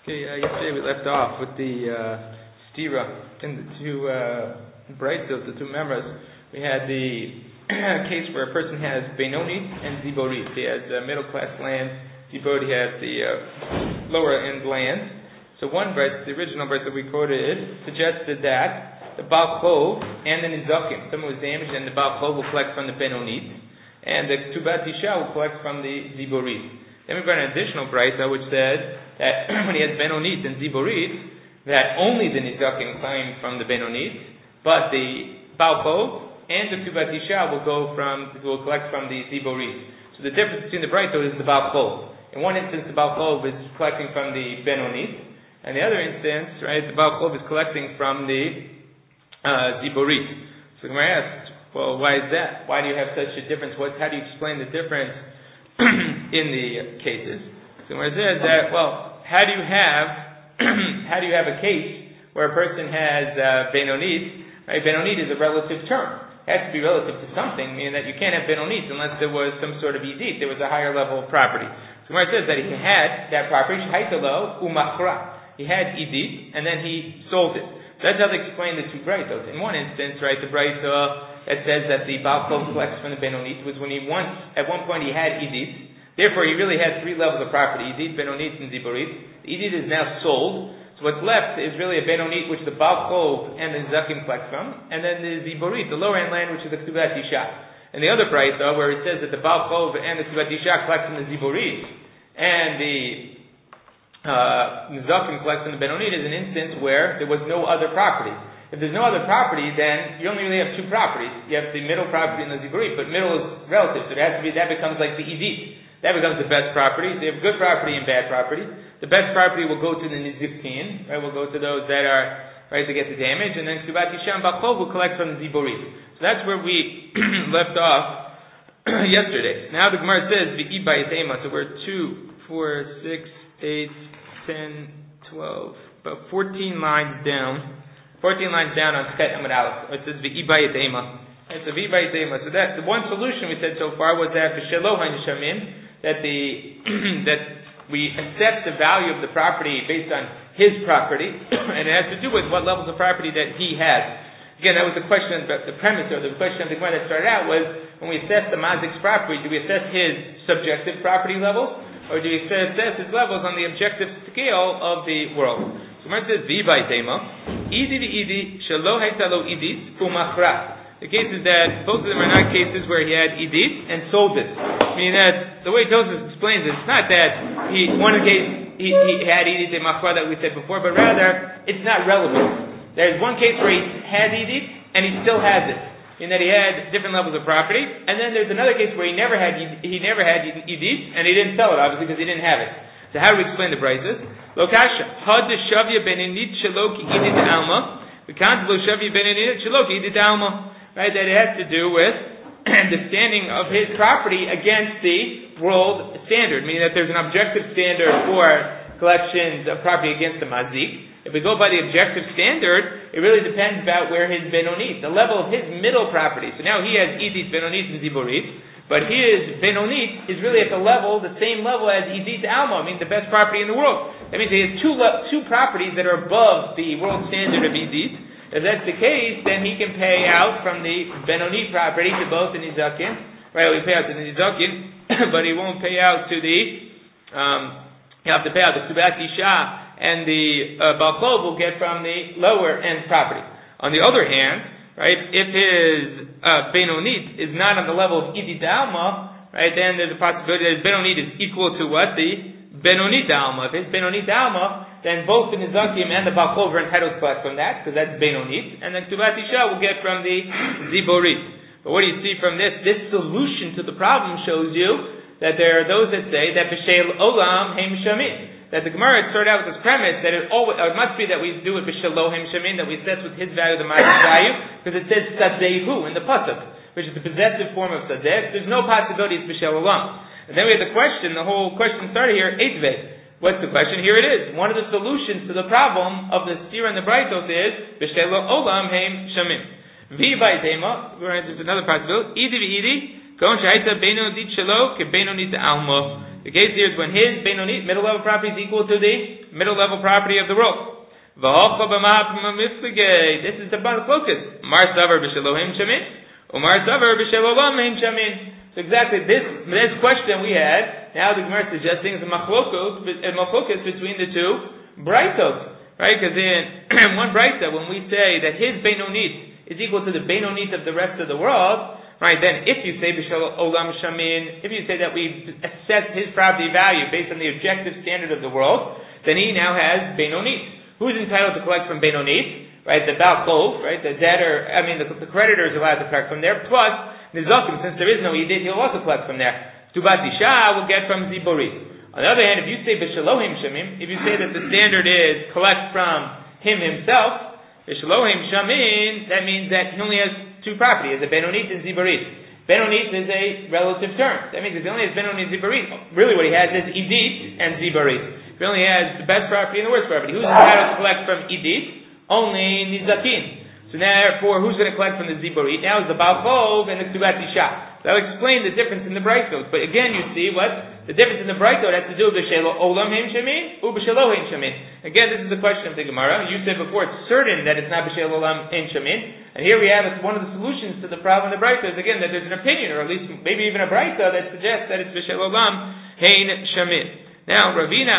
Okay, yesterday we left off with the stira in the two braitos, the two members. We had the case where a person has Benoni and Ziborit. He has middle class land. Ziborit has the lower end land. So one brait, the original brait that we quoted, suggested that the Baal Chov and the Nizakim, someone was damaged, and the Baal Chov will collect from the Benonit, and the Ktubat Isha will collect from the Ziborit. Then we brought an additional brayta which said that when he has Benonit and Ziborit, that only the Nizakim claim from the Benonit, but the Baal Chov and the Ktubat Isha will collect from the Ziborit. So the difference between the brayta is the Baal Chov. In one instance, the Baal Chov is collecting from the Benonit, and the other instance, right, the Baal Chov is collecting from the Ziborit. So Gemara asks, well, why is that? Why do you have such a difference? How do you explain the difference in the cases? So Gemara says that, well, how do you have a case where a person has Benonit? Right? Benonit is a relative term. It has to be relative to something, meaning that you can't have Benonit unless there was some sort of idit. There was a higher level of property. So Gemara says that he had that property, Shaitalo Umachra. He had idit, and then he sold it. So that's how they explain the two braitos. In one instance, right, the braita that says that the Baal Chov collects from the Benonit was when at one point he had idit. Therefore, he really had three levels of property: idit, Benonit, and Ziborit. The idit is now sold. So what's left is really a Benonit, which the Baal Chov and the Zakim collect from, and then the Ziborit, the lower end land, which is the Ktubat Isha. And the other braita, where it says that the Baal Chov and the Ktubat Isha collect from the Ziborit, and the Zakim collects from the Benonit, is an instance where there was no other property. If there's no other property, then you only really have two properties. You have the middle property and the Ziborit, but middle is relative, so that becomes like the idit. That becomes the best property. So you have good property and bad property. The best property will go to the Nizipkin, right? Will go to those that are right to get the damage, and then Ktubat Isha and Baal Chov will collect from the Ziborit. So that's where we left off yesterday. Now the Gemara says the Ibayatema. So we're 2, 4, 6, 8, 10, 12, about 14 lines down. 14 lines down on Chet Amud Aleph. It says V'ibayit Ema. It's a V'ibayit Ema. So that the one solution we said so far was that V'shelo HaNishamim, that we assess the value of the property based on his property, and it has to do with what levels of property that he has. Again, that was the question, the premise or the question of the Gemara that started out was, when we assess the Mazik's property, do we assess his subjective property levels, or do we assess his levels on the objective scale of the world? So Gemara says V'ibayit Ema. Idi shelo haytalo idit umachra. The case is that both of them are not cases where he had idit and sold it. Meaning that the way Tosfos explains it, it's not that he had idit and machra that we said before, but rather it's not relevant. There's one case where he had idit and he still has it, in that he had different levels of property, and then there's another case where he never had idit and he didn't sell it, obviously, because he didn't have it. So how do we explain the braises? Lokasha had shavya benenit shelo ki idit alma. We can't lo shavya benenit shelo ki idit alma. Right, that it has to do with the standing of his property against the world standard, meaning that there's an objective standard for collections of property against the mazik. If we go by the objective standard, it really depends about where his benonit, the level of his middle property. So now he has idit, benonit, and ziborit, but his benonit is really at the same level as idit alma, I mean the best property in the world. That means he has two properties that are above the world standard of idit. If that's the case, then he can pay out from the Benoni property to both the Nizakim. Right, we pay out to the Nizakim, but he won't pay out to the, he'll have to pay out the Ktubat Isha, and the Baal Chov will get from the lower end property. On the other hand, right, if his Benonit is not on the level of Idit Alma, right, then there's a possibility that his Benonit is equal to what? The Benonit Alma. If it's Benonit Alma, then both the Nizakim and the Baal Chov are entitled to collect from that, because that's Benonit, and then Ktubat Isha will get from the Ziborit. But what do you see from this? This solution to the problem shows you that there are those that say that B'Shel Olam Heim Shamin. That the Gemara started out with this premise that it must be that we do it B'Shelo Heim Shamin, that we assess with his value the Mazik value, because it says Sadehu in the Pasuk, which is the possessive form of Sadeh. There's no possibility it's B'Shel Olam. And then we had the whole question started here, Eitvei. What's the question? Here it is. One of the solutions to the problem of the stira and the braitos is B'Shelo Olam Heim Shamin. V'ibayit Ema. We're going to do another possibility. Idi v'idi. Kon sh'haita benonit shelo ke benonit alma. The case here is when his Benonit, middle level property, is equal to the middle level property of the world. This is the focus. Mar savar b'shelohim shamin, umar savar b'shelolam shamin. So exactly this question we had, now the Gemara is suggesting is a machlokus between the two braitos, right? Because in one braita, when we say that his Benonit is equal to the Benonit of the rest of the world, right? Then if you say b'shel olam shamin, if you say that we assess his property value based on the objective standard of the world, then he now has Benonit. Who's entitled to collect from Benonit? Right? The Baal Chov, right? The debtor, the creditor is allowed to collect from there, plus Nizakim, since there is no Yidit, he'll also collect from there. Tubat Isha will get from Ziborit. On the other hand, if you say B'Shelohim Shamim, if you say that the standard is collect from him himself, B'Shelohim Shamin, that means that he only has two properties, a Benonit and Ziborit. Benonit is a relative term. That means if he only has Benonit and Ziborit, really what he has is Idit and Ziborit. If he only has the best property and the worst property, who's entitled to collect from Idit? Only Nizakin. So therefore, who's going to collect from the Ziborit? Now is the Baal Chov and the Ktubat Isha. That'll explain the difference in the Braitot. But again, you see what? The difference in the Braitot has to do with B'Shelo Olam Heim Shemin, or B'Shelo Heim Shemin. Again, this is the question of the Gemara. You said before, it's certain that it's not B'Shelo Olam Heim Shemin. And here we have, it's one of the solutions to the problem of the Braitot is, again, that there's an opinion, or at least maybe even a Braitot that suggests that it's B'Shelo Olam Heim Shemin. Now,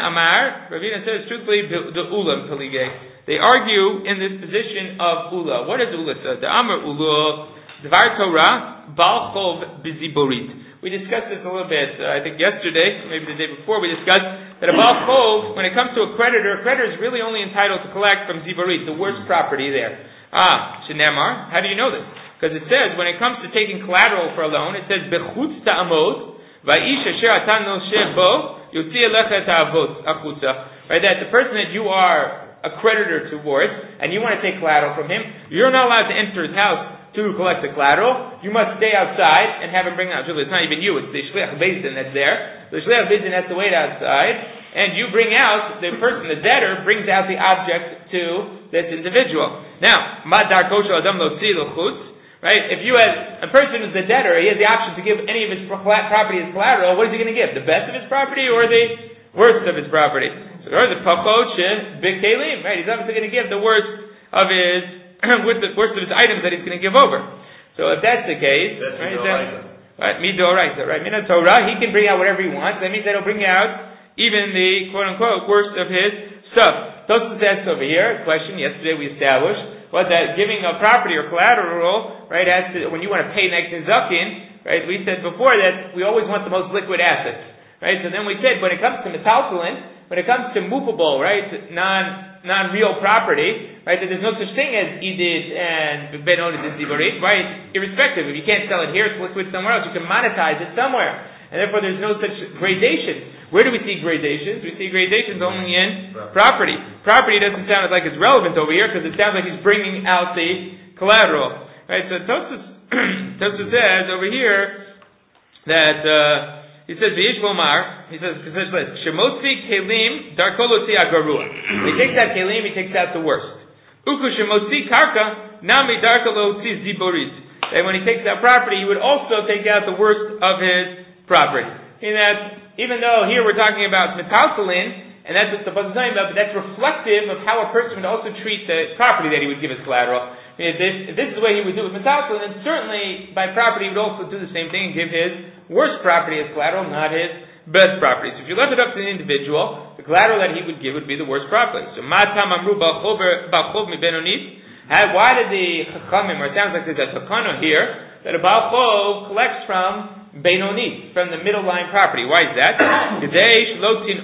Ravina says, truthfully, the Ulam Peligay. They argue in this position of Ula. What does Ula say? The Amar Ula, Dvar Torah, Baal Chov B'Ziborit. We discussed this a little bit, I think yesterday, maybe the day before, we discussed that a Baal Chov, when it comes to a creditor is really only entitled to collect from Ziborit, the worst property there. Shenemar, how do you know this? Because it says, when it comes to taking collateral for a loan, it says, Bechutz ta'amod, Va'ish asher atan nosheh bo, yotzi elecha ta'avot achutza. Right, that the person that you are a creditor towards, and you want to take collateral from him, you're not allowed to enter his house to collect the collateral. You must stay outside and have him bring out. It's not even you, it's the Shliach Beis Din that's there. The Shliach Beis Din has to wait outside, and you bring out, the person, the debtor, brings out the object to this individual. Now, Mad Darko Shel Adam Lo Tzi L'Chutz, right? If you had a person who's the debtor, he has the option to give any of his property as collateral, what is he going to give? The best of his property or the worst of his property? Or the Pachoch Big Kalim, right? He's obviously going to give the worst of his items that he's going to give over. So if that's the case, right? Midoraita, right? Mina Torah, he can bring out whatever he wants. That means that he'll bring out even the quote unquote worst of his stuff. Tosfos says over here, question yesterday we established was that giving a property or collateral, right, has to, when you want to pay next Nizakin, right? We said before that we always want the most liquid assets, right? So then we said when it comes to metaltalin, when it comes to movable, right, non-real property, right, that there's no such thing as Idit and Benonit and Ziborit, right, irrespective. If you can't sell it here, it's liquid somewhere else. You can monetize it somewhere. And therefore there's no such gradation. Where do we see gradations? We see gradations only in property. Property doesn't sound like it's relevant over here because it sounds like he's bringing out the collateral. Right, so Tosfos says over here that, he says, V'yish he says, Shemotzi kelim darkolotzi agarua. He takes out kelim, he takes out the worst. Uku shemotzi karka, nami darkolotzi ziborit. And when he takes out property, he would also take out the worst of his property. And that, even though here we're talking about metaltalin, and that's what the Pasuk is talking about, but that's reflective of how a person would also treat the property that he would give as collateral. If this is the way he would do it with metaltalin, then certainly by property he would also do the same thing and give his worst property as collateral, not his best property. So if you left it up to the individual, the collateral that he would give would be the worst property. So Matam Amru Baal Chov Mi Benonit. Why did the Chachamim, or it sounds like there's a takana here, that a Baal Chov collects from Benonit, from the middle line property? Why is that? Because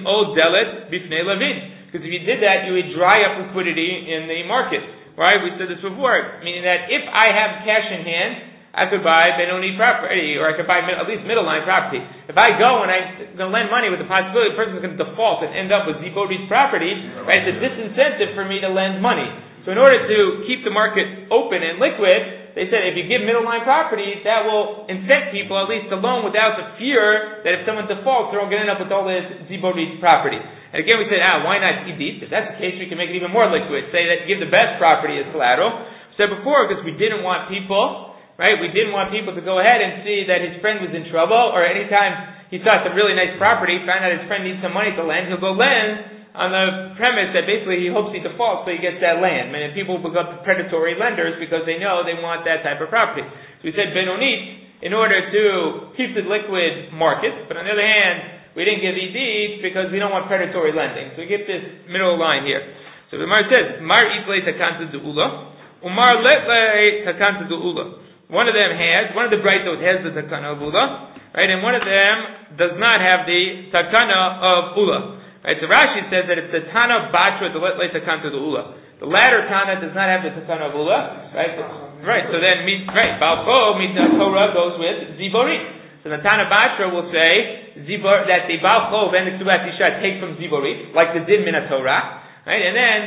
if you did that, you would dry up liquidity in the market. Right? We said this before, meaning that if I have cash in hand, I could buy Benoni property, or I could buy at least middle line property. If I go and I'm going to lend money with the possibility the person's going to default and end up with Ziborit's property, right, it's a disincentive for me to lend money. So in order to keep the market open and liquid, they said if you give middle line property, that will incent people at least to loan without the fear that if someone defaults, they're all going to end up with all this Ziborit's property. And again, we said, why not Idit? If that's the case, we can make it even more liquid. Say that give the best property as collateral. We said before, because we didn't want people right? We didn't want people to go ahead and see that his friend was in trouble, or anytime he saw some really nice property, found out his friend needs some money to lend, he'll go lend on the premise that basically he hopes he defaults so he gets that land. And people become predatory lenders because they know they want that type of property. So we said benonit in order to keep the liquid market, but on the other hand, we didn't give idit because we don't want predatory lending. So we get this middle line here. So the Gemara says, Mar itlei takanta de'ula, umar letlei takanta de'ula. One of the braitos has the takana of ula, right, and one of them does not have the takana of ula. Right, so Rashi says that it's the Tana Batra the Letlei Takanta the Ula. The latter Tana does not have the Takana of Ula, right? Right, so then Balcho Torah goes with Ziborit. So the Tana Batra will say that the Balcho and the Ksubat Isha take from Ziborit, like the Din Min Torah, right? And then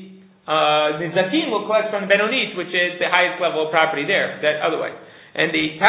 the Zakin will collect from the Benonit, which is the highest level of property there, that other way. And the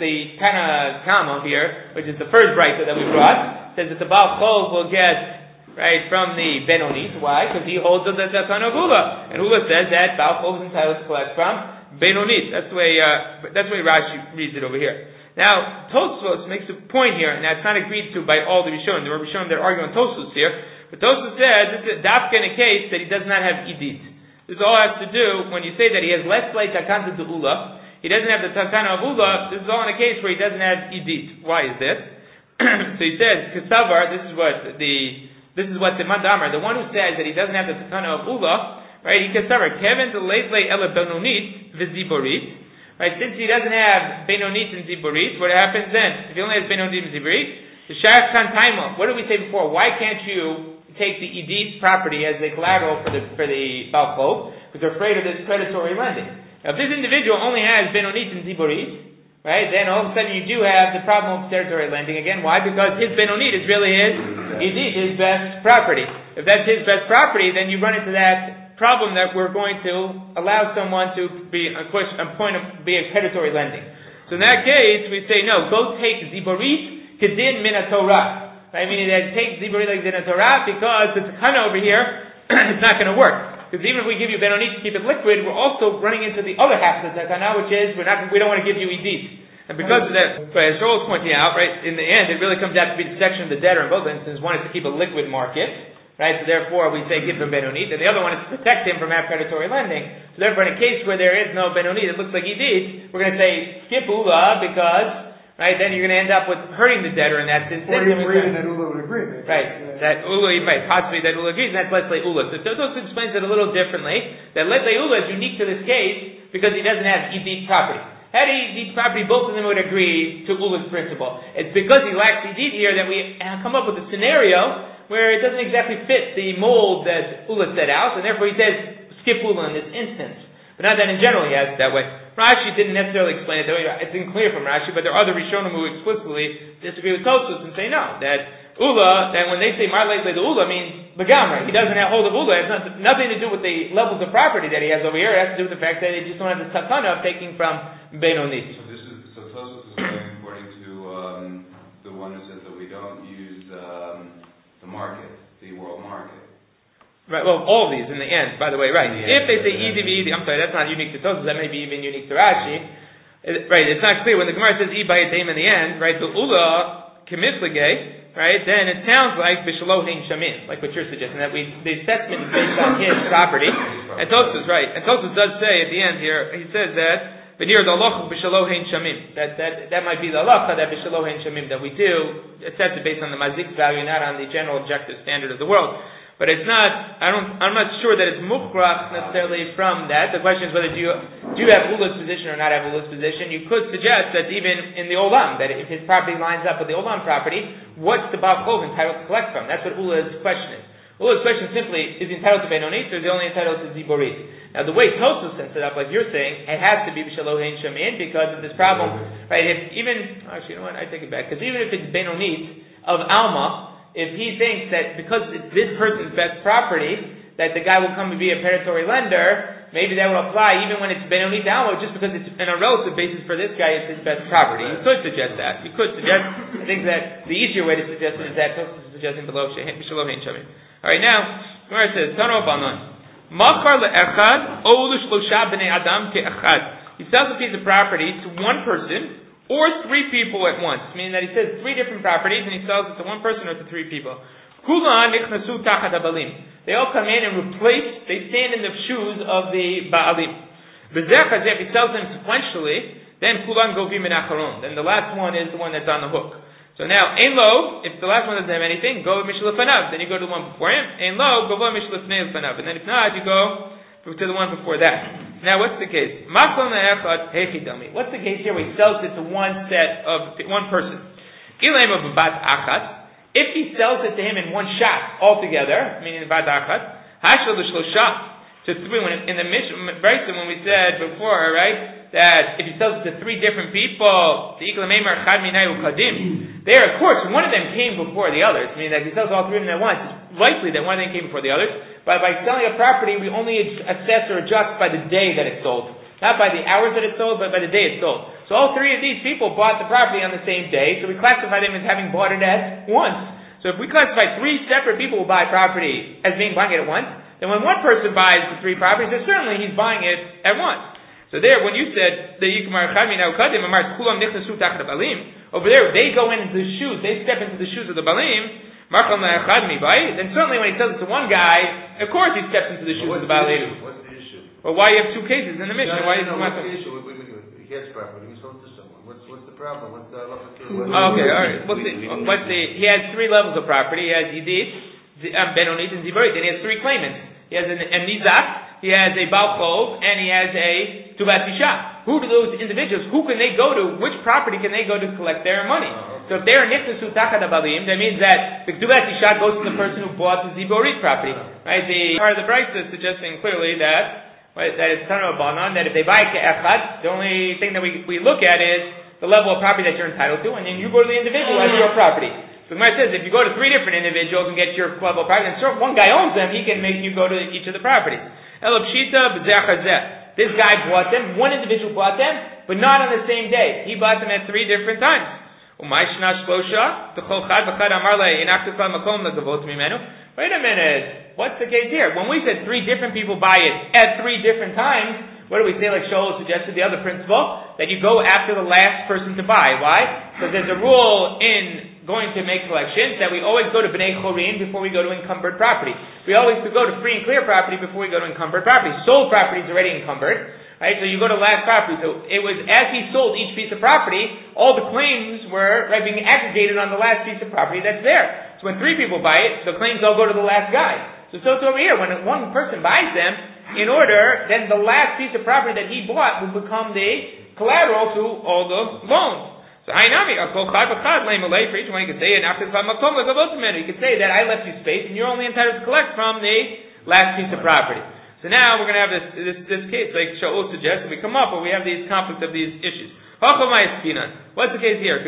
Tana Kama here, which is the first brayta that we brought, says that the Balcho will get right from the Benonit. Why? Because he holds the Takana of Ula, and Ula says that Balcho is entitled to collect from Benonit. That's the way Rashi reads it over here. Now Tosfos makes a point here, and that's not agreed to by all the Rishonim. There are Rishonim that are arguing Tosfos here, but Tosfos says this is dafka in a case that he does not have idit. This all has to do when you say that he has less like Takanta to Ula. He doesn't have the Takana of Ula. This is all in a case where he doesn't have idit. Why is this? So he says Kesavar. This is what the Mandamar, the one who says that he doesn't have the Takana of Ula, right? He can cover Kevin the Leitlei Ela Benonit Viziborit, right? Since he doesn't have Benonit and Ziborit, what happens then? If he only has Benonit and Ziborit, the Shach Kan Taima. What did we say before? Why can't you take the Idit's property as the collateral for the Balcho? Because they're afraid of this predatory lending. Now, if this individual only has Benonit and Ziborit, right, then all of a sudden you do have the problem of predatory lending again. Why? Because his Benonit is really his best property. If that's his best property, then you run into that problem that we're going to allow someone to be a predatory lending. So in that case, we say no. Go take Ziborit kedin min Torah. Right, meaning that take Ziborit like din Torah because the takana over here it's not going to work. Because even if we give you benonit to keep it liquid, we're also running into the other half of the takana, which is we don't want to give you idit. And because of that, as Joel is pointing out, right, in the end, it really comes out to be the section of the debtor in both instances. One is to keep a liquid market, right? So therefore, we say give him benonit, and the other one is to protect him from predatory lending. So therefore, in a case where there is no benonit, it looks like idit, we're going to say skip ula because. Right, then you're going to end up with hurting the debtor in that instance. Or you agree that Ula would agree. Right, that Ula, right, possibly that Ula agrees, and that's Letlei Ula. So Tosfos explains it a little differently, that Letlei Ula is unique to this case because he doesn't have Idit property. Had he Idit property, both of them would agree to Ula's principle. It's because he lacks Idit here that we come up with a scenario where it doesn't exactly fit the mold that Ula set out, and therefore he says skip Ula in this instance. But not that in general he has it that way. Rashi didn't necessarily explain it that way. It's unclear from Rashi, but there are other Rishonim who explicitly disagree with Tosfos and say no, that Ula, that when they say Mar Leitlei the Ula means Begamra. He doesn't have hold of Ula. It has nothing to do with the levels of property that he has over here. It has to do with the fact that they just don't have the takana of taking from Benonit. So Tosfos is going according to the one who says that we don't use the market, the world market. Right, well, all of these in the end, by the way, right. If they say Idi, I'm sorry, that's not unique to Tosfos, that may be even unique to Rashi. Right, it's not clear. When the Gemara says Ibayatayim in the end, right, the Ula, Kemiflige, right, then it sounds like Bishalo Hein Shamin, like what you're suggesting, that the assessment is based on his property. And Tosfos, right, and Tosfos does say at the end here, he says that, V'nir the Aloch Bishalo Hein Shamim, that might be the Aloch, that Bishalo Hein Shamim, that we do assess it based on the Mazik's value, not on the general objective standard of the world. But it's not. I'm not sure that it's mukhrach necessarily from that. The question is whether do you have Ula's position or not have Ula's position. You could suggest that even in the Olam, that if his property lines up with the Olam property, what's the Baal Chov entitled to collect from? That's what Ula's question is. Ula's question simply is he entitled to Benonit or is he only entitled to Ziborit? Now the way Tosfos sets it up, like you're saying, it has to be B'Shalo Hein Shamin because of this problem, right? If even actually, you know what? I take it back because even if it's Benonit of Alma. If he thinks that because it's this person's best property, that the guy will come and be a predatory lender, maybe that will apply even when it's Benonit Almo, just because it's on a relative basis for this guy, it's his best property. You could suggest that. You could suggest, I think that the easier way to suggest it is that Tosfos is suggesting below B'Shalo Hein Shamim. Alright, now, Gemara says, Tano Banon, Machar le'echad, ou l'shlosha b'nei adam ke'echad. he sells a piece of property to one person or three people at once, meaning that he says three different properties and he sells it to one person or to three people. They all come in and replace, they stand in the shoes of the Ba'alim. If he sells them sequentially, then Kulan Govim and Acharon. Then the last one is the one that's on the hook. So now, Ein Lo, if the last one doesn't have anything, go Mishla Fanav. Then you go to the one before him. Ein Lo, go Mishla Fanav. And then if not, you go to the one before that. Now, what's the case? What's the case here where he sells it to one person? If he sells it to him in one shot altogether, meaning Bat Achat, to three, in the Brisa when we said before, right, that if he sells it to three different people, there, of course, one of them came before the others, meaning that if he sells all three of them at once, it's likely that one of them came before the others, but by selling a property, we only assess or adjust by the day that it's sold. Not by the hours that it's sold, but by the day it's sold. So all three of these people bought the property on the same day, so we classify them as having bought it at once. So if we classify three separate people who buy property as buying it at once, then when one person buys the three properties, then certainly he's buying it at once. So there, when you said the Yikmar Chadmi now Kadim Amar Kulam Nichnasu Tachat Balim, over there they go into the shoes, they step into the shoes of the Balim, Marcham Chadmi Bai, then certainly when he sells it to one guy, of course he steps into the shoes of the Balim. What's the issue? Well, why you have two cases in the Mishnah? Why is it what's the issue? He gets property, he sold it to someone. What's the problem? What's the okay, alright. He has three levels of property. He has Yidit, Benonit, and Zibarit. Then he has three claimants. He has a Nizak, he has a Baal Chov, and he has a Tubat Isha. Who do those individuals, who can they go to? Which property can they go to collect their money? So if they're Nichnasu Tachat Balim, that means that the Tubat Isha goes to the person who bought the Zibarit property. Right? The part of the Brisa is suggesting clearly that it's Tana Banan, that if they buy Ke'echad, the only thing that we look at is the level of property that you're entitled to, and then you go to the individual as your property. So the Gemara says, if you go to three different individuals and get your level of property, and so one guy owns them, he can make you go to each of the properties. This guy bought them, one individual bought them, but not on the same day. He bought them at three different times. Wait a minute, what's the case here? When we said three different people buy it at three different times, what do we say, like Shaul suggested, the other principle? That you go after the last person to buy. Why? Because there's a rule in going to make collections that we always go to Bnei Chorin before we go to encumbered property. We always go to free and clear property before we go to encumbered property. Sold property is already encumbered, right? So you go to last property. So it was, as he sold each piece of property, all the claims were being aggregated on the last piece of property that's there. So when three people buy it, the claims all go to the last guy. So it's over here, when one person buys them, in order, then the last piece of property that he bought will become the collateral to all the loans. So for each one, you could say, you could say that I left you space, and you're only entitled to collect from the last piece of property. So now we're going to have this case, like Shaul suggests, we come up, but we have these conflicts of these issues. What's the case here?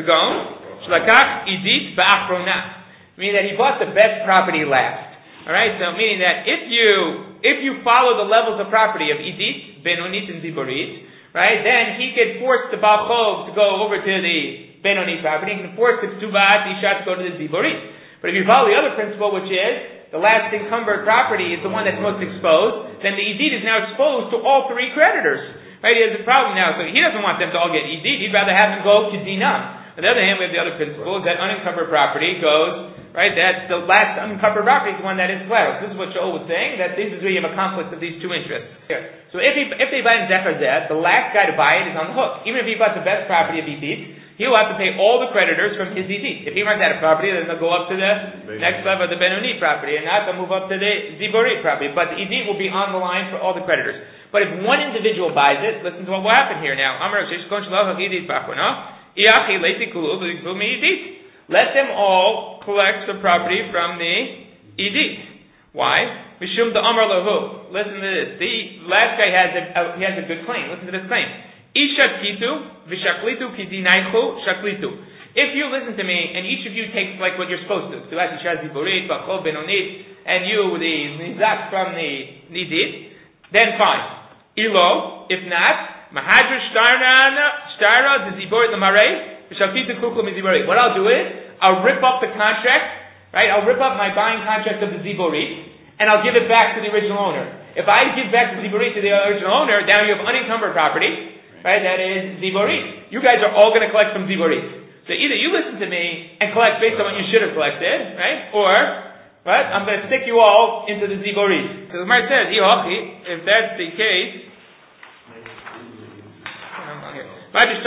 Meaning that he bought the best property last. Alright, so meaning that if you follow the levels of property of Idit, Benonit, and Ziborit, right, then he could force the Baal Chov to go over to the Benonit property, he can force the Tubat Isha to go to the Ziborit. But if you follow the other principle, which is the last encumbered property is the one that's most exposed, then the Idit is now exposed to all three creditors. Right, he has a problem now, so he doesn't want them to all get Idit, he'd rather have them go to Dinam. On the other hand, we have the other principle, that unencumbered property goes, right, that's the last unencumbered property is the one that is collateral. This is what Shaul was saying, that this is where you have a conflict of these two interests. Here. So if they buy in Zecher Zeh, the last guy to buy it is on the hook. Even if he bought the best property of Idit, he'll have to pay all the creditors from his Idit. If he runs out of property, then they'll go up to the next level of the Benoni property, and not they'll move up to the Ziborit property. But the Idit will be on the line for all the creditors. But if one individual buys it, listen to what will happen here now. Let them all collect the property from the Idit. Why? Mishum the Amar Lahu. Listen to this. The last guy has a good claim. Listen to this claim. Ishaklitu v'shaklitu kidinaychu shaklitu. If you listen to me and each of you takes like what you're supposed to, Tuvat Isha Ziborit, Bachov Benonit, and you the Nizak from the Idit, then fine. Ilo, if not, Mahadr Shtara the Ziborit the Marei. What I'll do is, I'll rip up the contract, right? I'll rip up my buying contract of the Ziborit, and I'll give it back to the original owner. If I give back the Ziborit to the original owner, now you have unencumbered property, right, that is Ziborit. You guys are all going to collect from Ziborit. So either you listen to me and collect based on what you should have collected, right, or, right, I'm going to stick you all into the Ziborit. Because the Gemara says, if that's the case, Gemara says,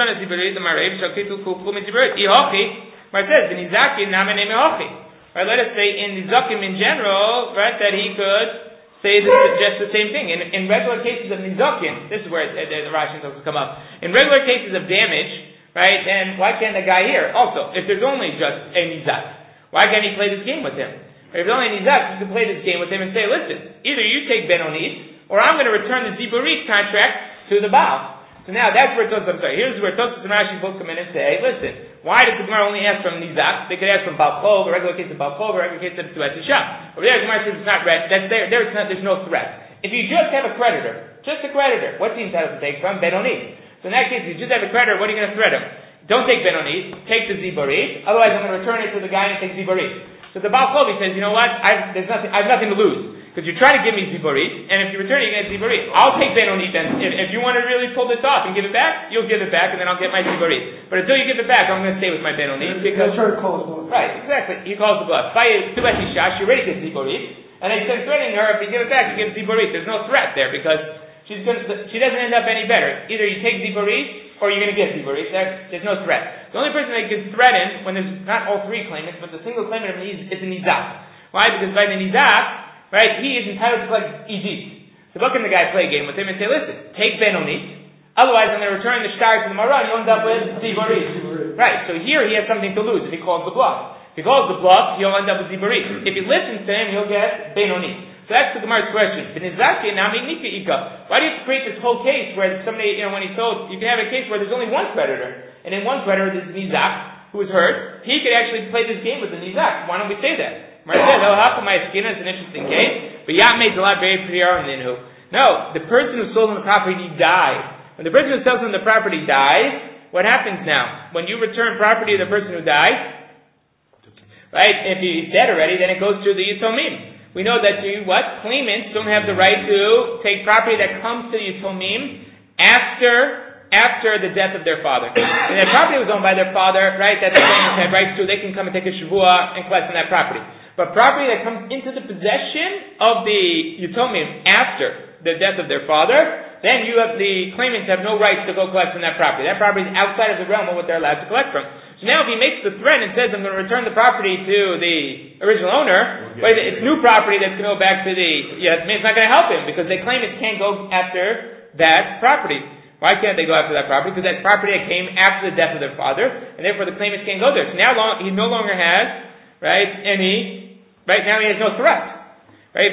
right, let us say in the Nizakim in general, right, that he could say just the same thing. In regular cases of Nizakim, this is where the Rashi doesn't come up. In regular cases of damage, right, and why can't the guy here? Also, if there's only just a Nizak, why can't he play this game with him? If there's only a Nizak, you can play this game with him and say, listen, either you take Benonit, or I'm going to return the Ziborit contract to the Baal. So now that's where here's where Tosfos and Rashi both come in and say, listen, why does the Gemara only ask from Nizak? They could ask from Baal Chov, a regular case of Baal Chov, a regular case of Tuat Isha. Over there, the Gemara says it's not red. That's there. There's no threat. If you just have a creditor, what's he entitled to take from? Benoni. So in that case, if you just have a creditor, what are you going to threat him? Don't take Benoni, take the Ziborit. Otherwise, I'm going to return it to the guy and take Ziborit. So the Baal Chov says, you know what? I have nothing to lose. Because you're trying to give me Ziborit, and if you return it, you get Ziborit. I'll take Benoni then. If you want to really pull this off and give it back, you'll give it back, and then I'll get my Ziborit. But until you give it back, I'm going to stay with my Benoni. Because try to call his bluff. Right, exactly. He calls the bluff. She already gets Ziborit, and they start threatening her, if you give it back, you give Ziborit. There's no threat there, because she doesn't end up any better. Either you take Ziborit, or you're going to get Ziborit. There's no threat. The only person that gets threatened, when there's not all three claimants, but the single claimant of is a Nizak. Why? Because by the Nizak, right, he is entitled to collect Egypt. So what can the guy play a game with him and say, listen, take Benoni, otherwise I'm going to return the shtar to the Marah and you'll end up with Ziborit. Right, so here he has something to lose if he calls the bluff. If he calls the bluff, he'll end up with Ziborit. If he listens to him, he'll get Benoni. So that's the Gemara's question. Why do you have to create this whole case where somebody, when he sold, you can have a case where there's only one creditor, and in one creditor there's Nizak, who is hurt. He could actually play this game with the Nizak. Why don't we say that? Mar says, it's an interesting case, but Yat made a lot very clear on Ninhu. No, the person who sold him the property died. When the person who sells him the property dies, what happens now? When you return property to the person who died, right, if he's dead already, then it goes to the Yitomim. We know that claimants don't have the right to take property that comes to the Yitomim after the death of their father. And that property was owned by their father, right, that the claimants had rights to, they can come and take a Shavua and collect on that property. But property that comes into the possession of the Yitomim after the death of their father, then the claimants have no rights to go collect from that property. That property is outside of the realm of what they're allowed to collect from. So now if he makes the threat and says, I'm going to return the property to the original owner, but it's new property that's going to go back to it's not going to help him, because the claimants can't go after that property. Why can't they go after that property? Because that property that came after the death of their father, and therefore the claimants can't go there. So now he no longer has, right, now he has no threat. Right?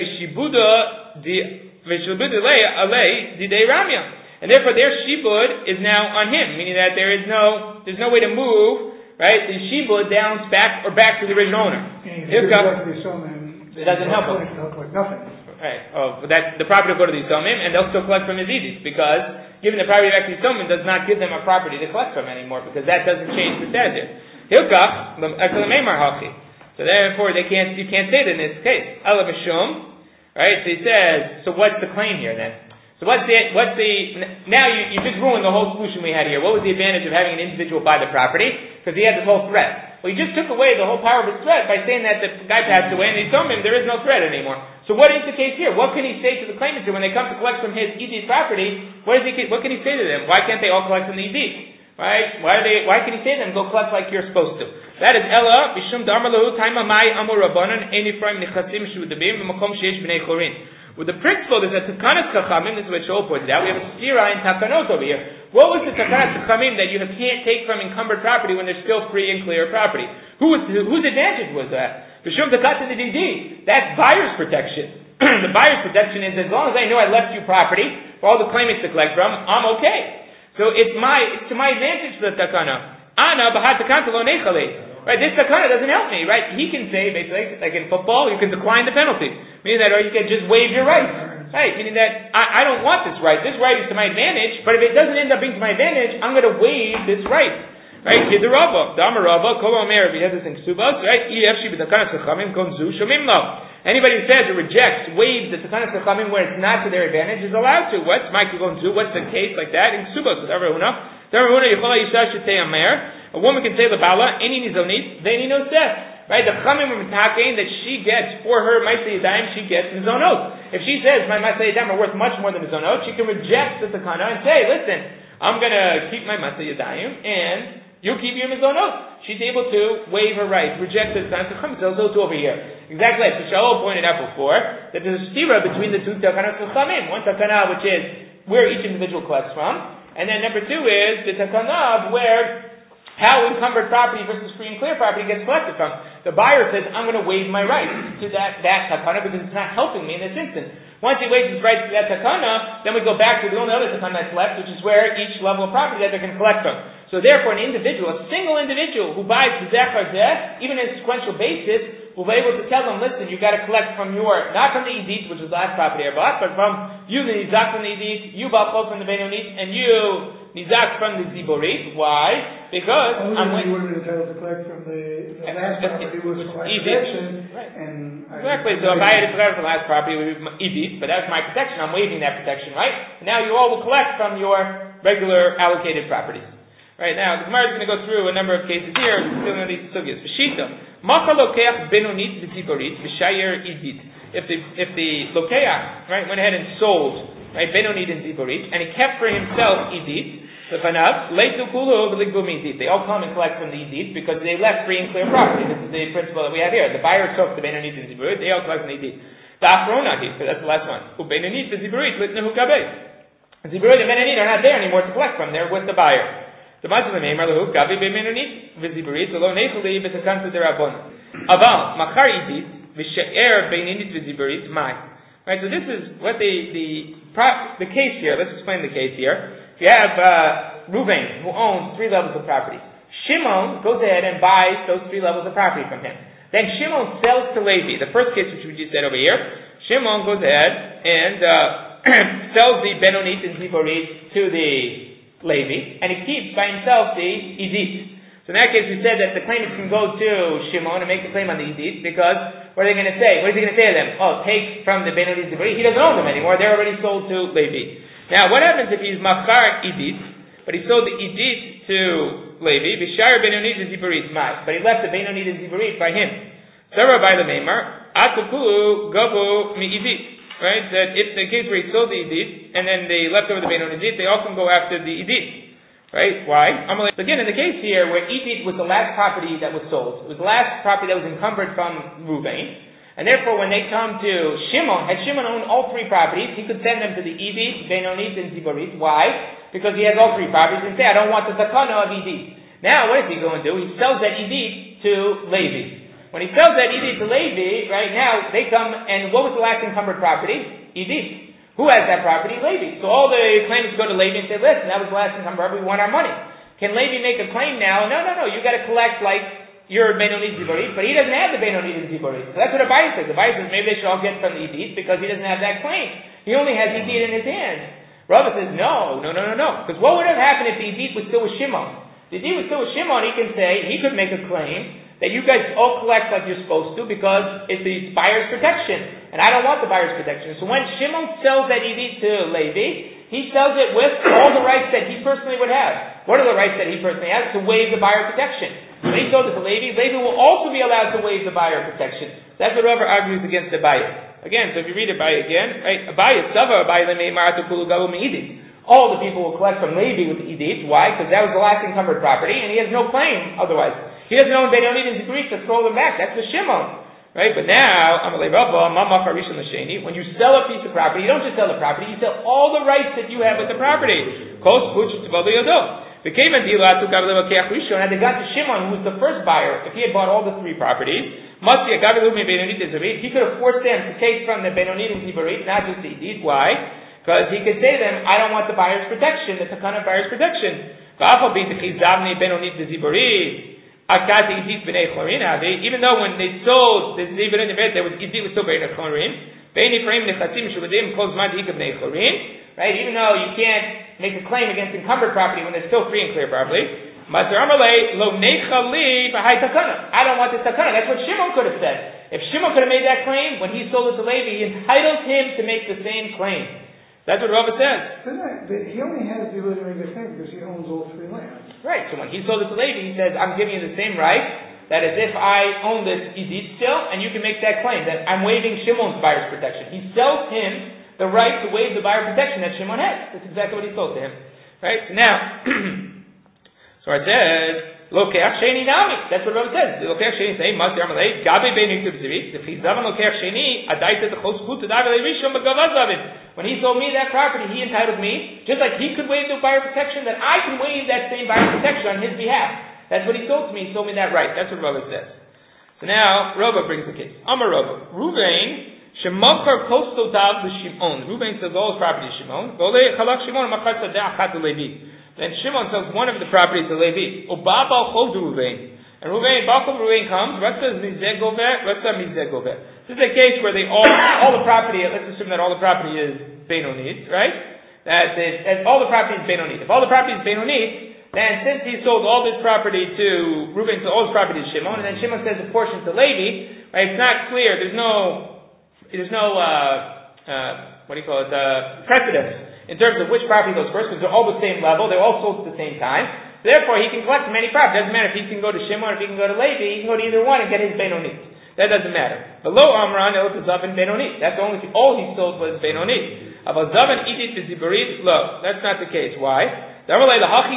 And therefore their shibud is now on him, meaning that there's no way to move, right, the shibud down back to the original owner. It doesn't help him. Nothing. Right. Oh, but the property will go to the Yisomim, and they'll still collect from his Edis, because giving the property back to the Yisomim does not give them a property to collect from anymore, because that doesn't change the status there. Hilkach, so therefore you can't say that in this case. Allah Mishum, right? So he says, so what's the claim here then? So now you just ruined the whole solution we had here. What was the advantage of having an individual buy the property? Because he had this whole threat. Well, you just took away the whole power of his threat by saying that the guy passed away and he told him there is no threat anymore. So what is the case here? What can he say to the claimants when they come to collect from his Edith property? What can he say to them? Why can't they all collect from the Edith? Right? Why can he say to them, go collect like you're supposed to? That is Ella, Bishum Darmalahu, Taima Mai, Amur Rabbanan, Enifraim Nichasim Shudabim, Makom Sheish B'nei Chorin. With the principle is that Takanas Chachamim, this is what Shaul pointed out, we have a stira in Takanot over here. What was the Takanas Chachamim that you can't take from encumbered property when there's still free and clear property? Whose advantage was that? Bishum Takat to the DD. That's buyer's protection. The buyer's protection is, as long as I know I left you property for all the claimants to collect from, I'm okay. So it's to my advantage for the Takana. Ana Bahat Takanta Lo Nechale. Right, this takana doesn't help me, right? He can say, basically, like in football, you can decline the penalty. Meaning that, or you can just waive your rights. Right, meaning that, I don't want this right. This right is to my advantage, but if it doesn't end up being to my advantage, I'm going to waive this right. Right, Kid the Rava, Dama Rava, Kol Omer, we have this in Ksubas, right? Anybody who says or rejects, waives the Takana Chachamim where it's not to their advantage is allowed to. What's Mike going to do? What's the case like that? In Subos with Arahuna. A woman can say Labala, Eni Nizonit, Veni no Seth. Right? The Chachamim are mitakein that she gets for her Ma'aseh Yadayim, she gets Mizonot. If she says my Ma'aseh Yadayim are worth much more than Mizonot, she can reject the Takana and say, listen, I'm going to keep my Ma'aseh Yadayim and you keep your mizonot. She's able to waive her rights, reject the Takana Chachamim. So also over here. Exactly. So Shaul pointed out before that there's a stira between the two Takana Chachamim. One Takana which is where each individual collects from, and then number two is the Takana where how encumbered property versus free and clear property gets collected from. The buyer says, I'm going to waive my rights to that Takana because it's not helping me in this instance. Once he waives his rights to that Takana, then we go back to the only other Takana that's left, which is where each level of property that they can collect from. So therefore, an individual, a single individual who buys the Zechar Zeh, even on a sequential basis, will be able to tell them, listen, you've got to collect from your, not from the Edith, which is the last property I bought, but from you, the Nizak from the Edith, you Balchot from the Benonit, and you, Nizak from the Ziborit. Why? Because you wouldn't be entitled to collect from the last property was protection. Right. And exactly. So if I had to collect from the last property, it would be Edith, but that's my protection. I'm waiving that protection, right? And now you all will collect from your regular allocated properties. Right now, the Gemara is going to go through a number of cases here, still in these sugyas. V'shita, macha lokeach benonit v'ziborit v'shayer idit. If the lokeach, right, went ahead and sold, right, benonit and ziborit, and he kept for himself idit, l'fanav, leitu kulu v'ligbum idit. They all come and collect from the idit because they left free and clear property. This is the principle that we have here. The buyer took the benonit and ziborit, they all collect from the idit. The achronahi, so that's the last one. Ubenonit v'ziborit litnehu kabei. Ziborit and benonit are not there anymore to collect from. They're with the buyer. The Matzah Meimar Lahu Gabi Bemenonit V'Ziburit Lo Nechuli V'Takantu Derabon Aval Machar Idit V'She'er Beinonit V'Ziburit Mai. Right. So this is what the case here. Let's explain the case here. You have Reuven who owns 3 levels of property. Shimon goes ahead and buys those 3 levels of property from him. Then Shimon sells to Levi. The first case which we just said over here. Shimon goes ahead and sells the Benonit and Ziburit to the Levi, and he keeps by himself the Edith. So in that case, we said that the claimant can go to Shimon and make a claim on the Edith, because what are they going to say? What is he going to say to them? Oh, take from the Benonit Ziborit. He doesn't own them anymore. They're already sold to Levi. Now, what happens if he's Machar Edith, but he sold the Edith to Levi, V'shayar Benonit Ziborit Mai, but he left the Benonit Ziborit by him. Sarah by the Meimar, Atukulu Gabu Mi Edith. Right, that if the case where he sold the Edith, and then they left over the Benonit Edith, they all can go after the Edith. Right? Why? Again, in the case here where Edith was the last property that was sold, it was the last property that was encumbered from Reuven, and therefore when they come to Shimon, had Shimon owned all 3 properties, he could send them to the Edith, Benonit, and Ziborit. Why? Because he has all 3 properties, and say, I don't want the Takana of Edith. Now, what is he going to do? He sells that Edith to Levi. When he sells that Edith to Levi, right now, they come, and what was the last encumbered property? Edith. Who has that property? Levi. So all the claimants go to Levi and say, listen, that was the last encumbered property, we want our money. Can Levi make a claim now? No, you got to collect like your Benonit Ziborit, but he doesn't have the Benonit Ziborit. So that's what Abaye says. Abaye says maybe they should all get from the Edith because he doesn't have that claim. He only has Edith in his hand. Rava says, no. Because what would have happened if the Edith was still with Shimon? The Edith was still with Shimon, he could make a claim that you guys all collect like you're supposed to because it's the buyer's protection. And I don't want the buyer's protection. So when Shimon sells that Edith to Levi, he sells it with all the rights that he personally would have. What are the rights that he personally has? To waive the buyer protection. When he sold it to Levi, Levi will also be allowed to waive the buyer protection. That's what whoever argues against Abaye. Again, so if you read Abaye again, right? Abaye Sava, Abaye Lemei Kulu Galu Me'edith. All the people will collect from Levi with the Edith. Why? Because that was the last encumbered property, and he has no claim otherwise. He doesn't own Benonit and Ziborit to throw them back. That's the Shimon. Right? But now, when you sell a piece of property, you don't just sell the property, you sell all the rights that you have with the property. Had they got to Shimon, who was the first buyer, if he had bought all the 3 properties, he could have forced them to take from the Benonit and Ziborit, not just the Edith. Why? Because he could say to them, I don't want the buyer's protection, the Takana buyer's protection. Even though when they sold the Ziborit, there was Edith was still Beinei Chorim. Right? Even though you can't make a claim against encumbered property when they're still free and clear property. I don't want this Takana. That's what Shimon could have said. if Shimon could have made that claim, when he sold it to Levi, he entitled him to make the same claim. That's what Rava says. He only has the ability to make the claim because he owns all three lands. Right, so when he sold it to Levi, he says, I'm giving you the same right, that as if I own this Idit still, and you can make that claim, that I'm waiving Shimon's buyer's protection. He sells him the right to waive the buyer protection that Shimon has. That's exactly what he sold to him. Right, so now, so it says, Lokeach Sheni Nami. That's what Rabbi says. Lokeach Sheni say, Mas Yarmalei, Gabi Beinu Yiktiv Zivit, the Chizavan Lokeach Sheni, Adaita the Chos Kut, Adavale Rishon, Bagavazavin. When he sold me that property, he entitled me, just like he could waive the buyer protection, that I can waive that same buyer protection on his behalf. That's what he sold to me. He sold me that right. That's what Rabbi says. So now, Rabbi brings the case. Amar Rabbi. Ruvain, Shemachar Kostotav l'Shimon. Ruvain sells all his property to Shimon. Chalach Shimon, Machar Sadeh Achat Levi. Then Shimon sells one of the properties to Levi. Ubabal Chol Ruvain. And Ruvain, Balchol Ruvain comes, Ratza Mizegover, Ratza Mizegover. This is a case where they all the property, let's assume that all the property is Benonit, right? That all the property is Benonit. If all the property is Benonit, then since he sold all this property to Reuben, so all his property to Shimon, and then Shimon says a portion to Levi, right? It's not clear. There's no precedence in terms of which property goes first, because they're all the same level. They're all sold at the same time. Therefore, he can collect from any property. Doesn't matter if he can go to Shimon or if he can go to Levi. He can go to either one and get his Benonit. That doesn't matter. Below Amran, El Zavan Benonit. That's only if all he sold was Benonit. About Zavan Idit Zibarit, lo. That's not the case. Why? He says,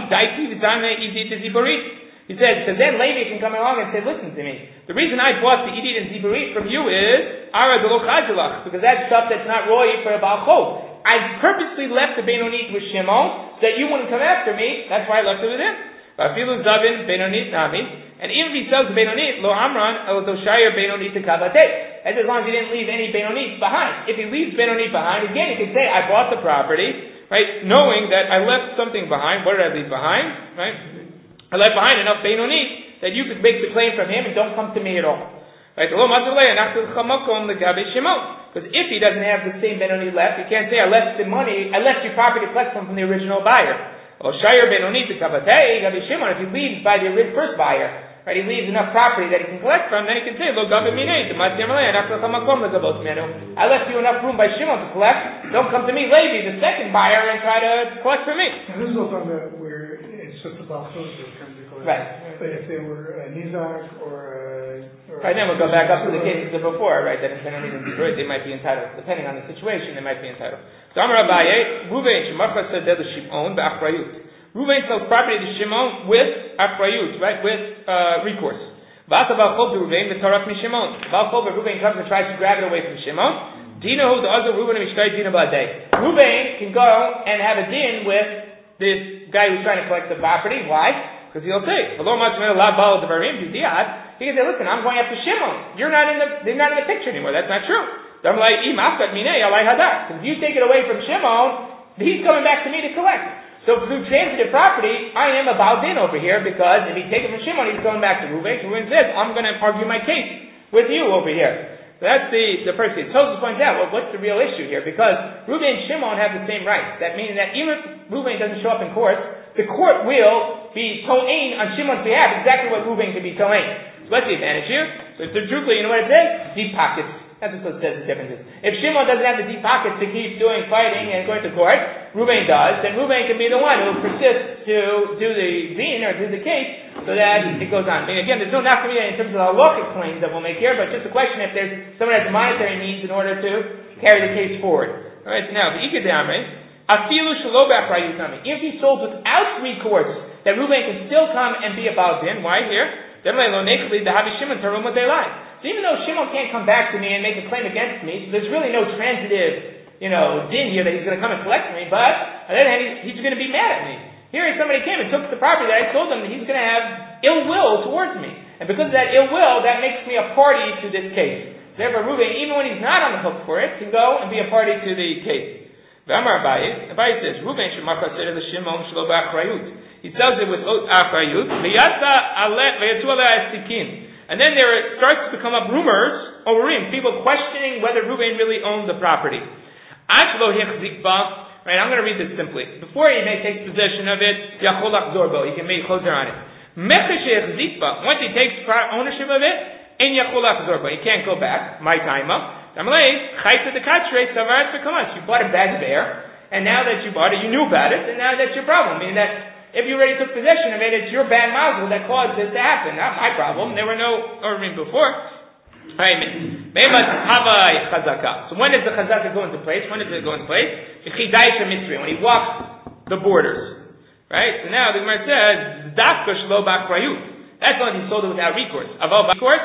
because then Levi can come along and say, listen to me. The reason I bought the Idit and Zibarit from you is because that's stuff that's not roy for a Baal Chol. I purposely left the Benonit with Shimon so that you wouldn't come after me. That's why I left it with him. And even if he sells the Benonit, lo Amran, el Doshaya Benonit to Kavateh. That's as long as he didn't leave any Benonit behind. If he leaves Benonit behind, again, he can say, I bought the property, right, knowing that I left something behind. What did I leave behind? Right? I left behind enough Benonit that you could make the claim from him and don't come to me at all. Right? Because if he doesn't have the same Benonit left, he can't say, I left your property to collect from the original buyer. Or Shire Benonit to Kavatei, Gabi Shimon, if he leaves by the first buyer, right, he leaves enough property that he can collect from, then he can say, I left you enough room by Shimon to collect, don't come to me, Levi, the second buyer, and try to collect from me. And this is also talking about where it's just about those that come to collect. Right. But if they were Nizak or right, then we'll go back up to the cases of before, right, that in Benonit and Zibarit, they might be entitled. Depending on the situation, they might be entitled. So Amar Abaye, Ruvain Shemachar Sadeh Shimon Ba'achrayut. Ruvain sells property to Shimon with achrayut, right, with recourse. V'asa Ba'achol to Ruvain v'tarach mi-Shimon. Ba'achol Ruvain comes and tries to grab it away from Shimon. Dinahu da'azu Ruvain mishtay dina ba'adei. Ruvain can go and have a din with this guy who's trying to collect the property. Why? Because he'll say, he can say, listen, I'm going after Shimon. They're not in the picture anymore. That's not true. Because if you take it away from Shimon, he's coming back to me to collect. So through transitive property, I am a Baal Din over here, because if he takes it from Shimon, he's going back to Reuven. Reuven says, I'm going to argue my case with you over here. So that's the first thing. Tosfos points out, well, what's the real issue here? Because Reuven and Shimon have the same rights. That means that even if Reuven doesn't show up in court, the court will be to'ain on Shimon's behalf exactly what Reuven can be to'ain. So what's the advantage here? So truthfully, you know what it says? Deep pockets. That's what it says the difference is. If Shimon doesn't have the deep pockets to keep doing fighting and going to court, Reuven does, then Reuven can be the one who persists to do the din or do the case so that it goes on. I mean, again, there's no nafkamina in terms of the halachic claims that we'll make here, but just a question if there's someone has monetary means in order to carry the case forward. Alright, so now, if he sold without recourse, that Reuven can still come and be a Baal Din. Why here? So even though Shimon can't come back to me and make a claim against me, so there's really no transitive, din here that he's going to come and collect me, but on the other hand, he's going to be mad at me. Here somebody came and took the property that I sold him, and he's going to have ill will towards me. And because of that ill will, that makes me a party to this case. Therefore, Reuven, even when he's not on the hook for it, can go and be a party to the case. V'amar Abaye says, Reuven shemachar tzedeh l'Shimon shelo b'achrayut. He sells it with achrayut. V'yatza v'yatzu alei asikin. And then there starts to come up rumors, people questioning whether Reuven really owned the property. Right, I'm going to read this simply. Before he takes possession of it, Yachol Achzor Bo, he can make choser on it. Once he takes ownership of it, Ein yachol lachzor ba. You can't go back. My taima. Amalei chayta de katre savarat v'kamas. You bought a bag of air, and now that you bought it, you knew about it, and now that's your problem. Meaning that if you already took possession of it, it's your bad mazel that caused this to happen. Not my problem. There were no ordering before. Right. So when does the chazaka go into place? When does it go into place? When he walks the borders. Right? So now the Gemara says, Dafka shlo b'achrayut. That's when he sold it without recourse. Aval recourse,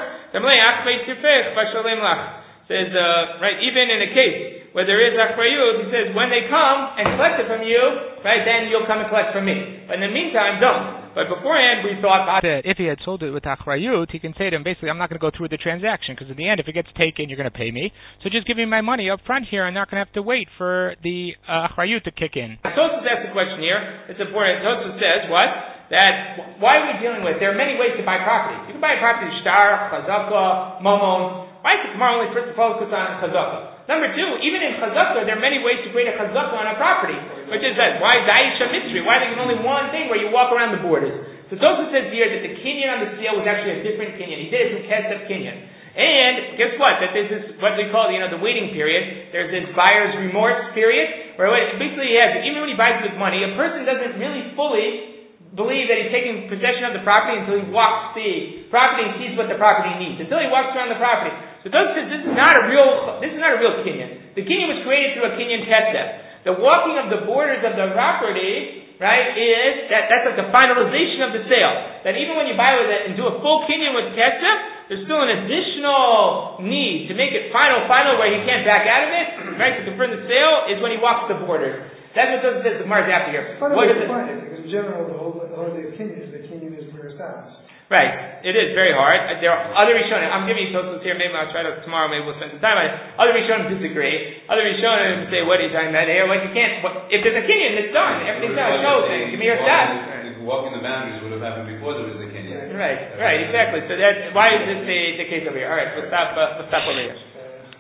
says, right, even in a case where there is achrayut, he says, when they come and collect it from you, right, then you'll come and collect from me. But in the meantime, don't. But beforehand, we thought that if he had sold it with achrayut, he can say to him, basically, I'm not going to go through the transaction, because in the end, if it gets taken, you're going to pay me. So just give me my money up front here. I'm not going to have to wait for the achrayut to kick in. Tosfos asks the question here. It's important. Tosfos says, what? That, why are we dealing with? There are many ways to buy property. You can buy a property shtar, chazaka, momon. Why is the Gemara only first focus on chazaka? Number two, even in chazaka, there are many ways to create a chazaka on a property. Which is that, why Daisha Mitzri? Why there's only one thing where you walk around the borders? So Tosfos says here that the kinyan on the sale was actually a different kinyan. He did it from Kesef kinyan. And guess what? That this is what we call, the waiting period. There's this buyer's remorse period, where basically he has, even when he buys with money, a person doesn't really fully believe that he's taking possession of the property until he walks the property and sees what the property needs. Until he walks around the property. So Tosfos says this is not a real kinyan. The kinyan was created through a kinyan kesef. The walking of the borders of the property, right, is that's like the finalization of the sale. That even when you buy with it and do a full kinyan with kesef, there's still an additional need to make it final where he can't back out of it, right, to confirm the sale, is when he walks the borders. That's what Tosfos says the Gemara is after here. What is it? Because in general, the whole idea of the kinyan is mere established. Right. It is very hard. There are other Rishonim. I'm giving you Tosfos here. Maybe I'll try to tomorrow. Maybe we'll spend some time on it. Other Rishonim disagree. Other Rishonim say, "What are you talking about here? What you can't? If there's a kinyan, it's done. Everything's done. Shows it. Give me your stats." Walking the boundaries would have happened before there was a kinyan. Right. Exactly. So why is this the case over here? All right. Let's stop over here.